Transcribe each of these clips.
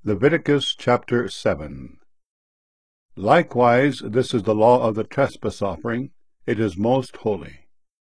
Leviticus chapter 7. Likewise, this is the law of the trespass offering. It is most holy.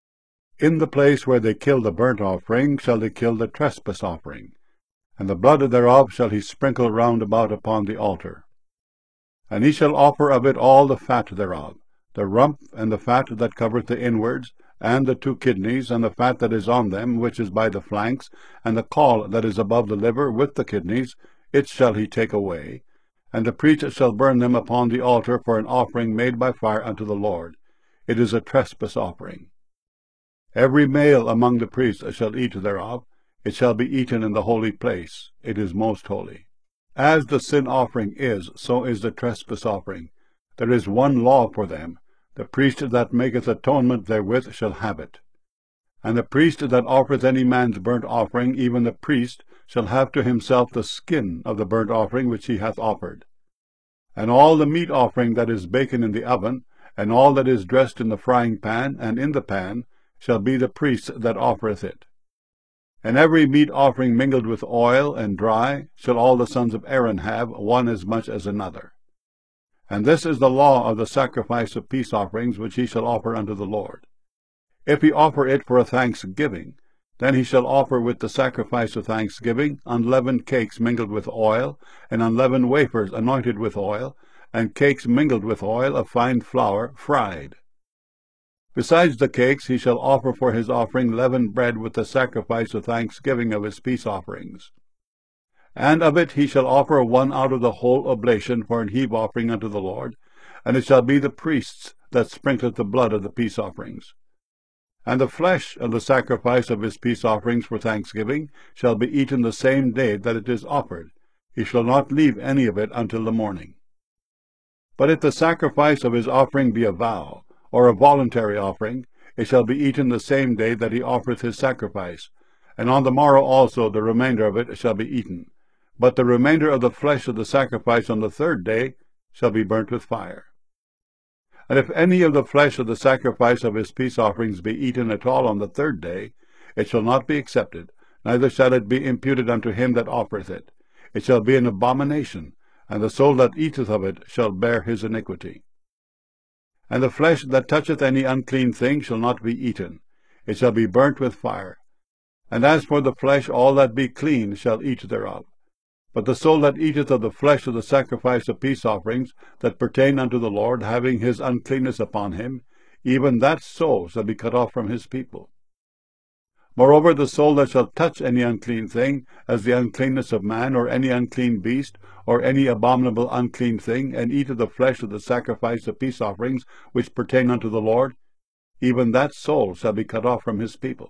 In the place where they kill the burnt offering shall they kill the trespass offering, and the blood thereof shall he sprinkle round about upon the altar. And he shall offer of it all the fat thereof, the rump, and the fat that covereth the inwards, and the 2 kidneys, and the fat that is on them, which is by the flanks, and the caul that is above the liver with the kidneys, it shall he take away, and the priest shall burn them upon the altar for an offering made by fire unto the Lord. It is a trespass offering. Every male among the priests shall eat thereof. It shall be eaten in the holy place. It is most holy. As the sin offering is, so is the trespass offering. There is one law for them. The priest that maketh atonement therewith shall have it. And the priest that offereth any man's burnt offering, even the priest, shall have to himself the skin of the burnt offering which he hath offered. And all the meat offering that is baken in the oven, and all that is dressed in the frying pan and in the pan, shall be the priest that offereth it. And every meat offering mingled with oil and dry shall all the sons of Aaron have, one as much as another. And this is the law of the sacrifice of peace offerings which he shall offer unto the Lord. If he offer it for a thanksgiving, then he shall offer with the sacrifice of thanksgiving unleavened cakes mingled with oil, and unleavened wafers anointed with oil, and cakes mingled with oil of fine flour fried. Besides the cakes he shall offer for his offering leavened bread with the sacrifice of thanksgiving of his peace offerings. And of it he shall offer one out of the whole oblation for an heave offering unto the Lord, and it shall be the priest's that sprinkleth the blood of the peace offerings. And the flesh of the sacrifice of his peace offerings for thanksgiving shall be eaten the same day that it is offered. He shall not leave any of it until the morning. But if the sacrifice of his offering be a vow, or a voluntary offering, it shall be eaten the same day that he offereth his sacrifice, and on the morrow also the remainder of it shall be eaten. But the remainder of the flesh of the sacrifice on the 3rd day shall be burnt with fire. And if any of the flesh of the sacrifice of his peace offerings be eaten at all on the 3rd day, it shall not be accepted, neither shall it be imputed unto him that offereth it. It shall be an abomination, and the soul that eateth of it shall bear his iniquity. And the flesh that toucheth any unclean thing shall not be eaten. It shall be burnt with fire. And as for the flesh, all that be clean shall eat thereof. But the soul that eateth of the flesh of the sacrifice of peace offerings that pertain unto the Lord, having his uncleanness upon him, even that soul shall be cut off from his people. Moreover, the soul that shall touch any unclean thing, as the uncleanness of man, or any unclean beast, or any abominable unclean thing, and eat of the flesh of the sacrifice of peace offerings which pertain unto the Lord, even that soul shall be cut off from his people.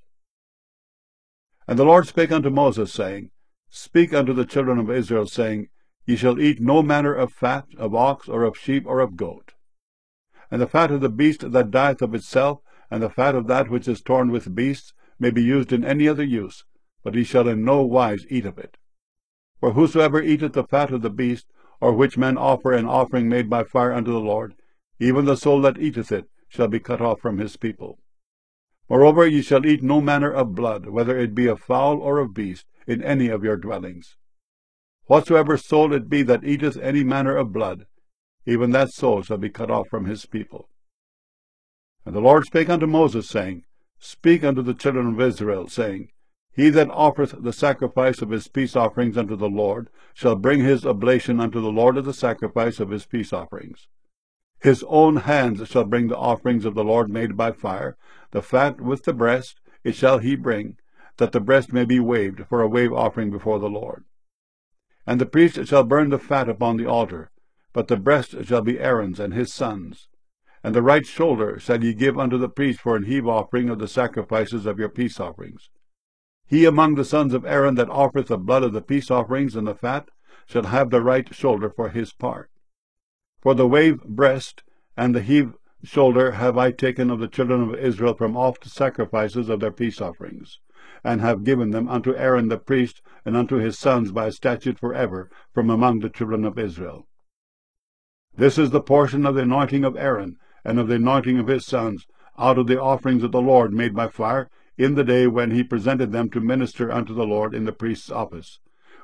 And the Lord spake unto Moses, saying, Speak unto the children of Israel, saying, Ye shall eat no manner of fat of ox, or of sheep, or of goat. And the fat of the beast that dieth of itself, and the fat of that which is torn with beasts, may be used in any other use, but he shall in no wise eat of it. For whosoever eateth the fat of the beast, or which men offer an offering made by fire unto the Lord, even the soul that eateth it shall be cut off from his people. Moreover, ye shall eat no manner of blood, whether it be of fowl or of beast, in any of your dwellings. Whatsoever soul it be that eateth any manner of blood, even that soul shall be cut off from his people. And the Lord spake unto Moses, saying, Speak unto the children of Israel, saying, He that offereth the sacrifice of his peace offerings unto the Lord shall bring his oblation unto the Lord of the sacrifice of his peace offerings. His own hands shall bring the offerings of the Lord made by fire, the fat with the breast, it shall he bring, that the breast may be waved for a wave offering before the Lord. And the priest shall burn the fat upon the altar, but the breast shall be Aaron's and his sons'. And the right shoulder shall ye give unto the priest for an heave offering of the sacrifices of your peace offerings. He among the sons of Aaron that offereth the blood of the peace offerings and the fat shall have the right shoulder for his part. For the wave breast and the heave shoulder have I taken of the children of Israel from off the sacrifices of their peace offerings, and have given them unto Aaron the priest and unto his sons by a statute forever from among the children of Israel. This is the portion of the anointing of Aaron, and of the anointing of his sons, out of the offerings of the Lord made by fire, in the day when he presented them to minister unto the Lord in the priest's office,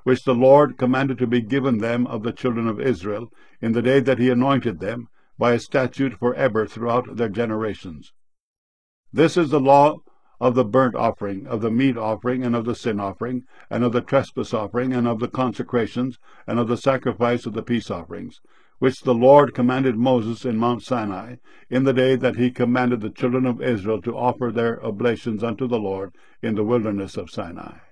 which the Lord commanded to be given them of the children of Israel, in the day that he anointed them, by a statute for ever throughout their generations. This is the law of the burnt offering, of the meat offering, and of the sin offering, and of the trespass offering, and of the consecrations, and of the sacrifice of the peace offerings, which the Lord commanded Moses in Mount Sinai, in the day that he commanded the children of Israel to offer their oblations unto the Lord in the wilderness of Sinai.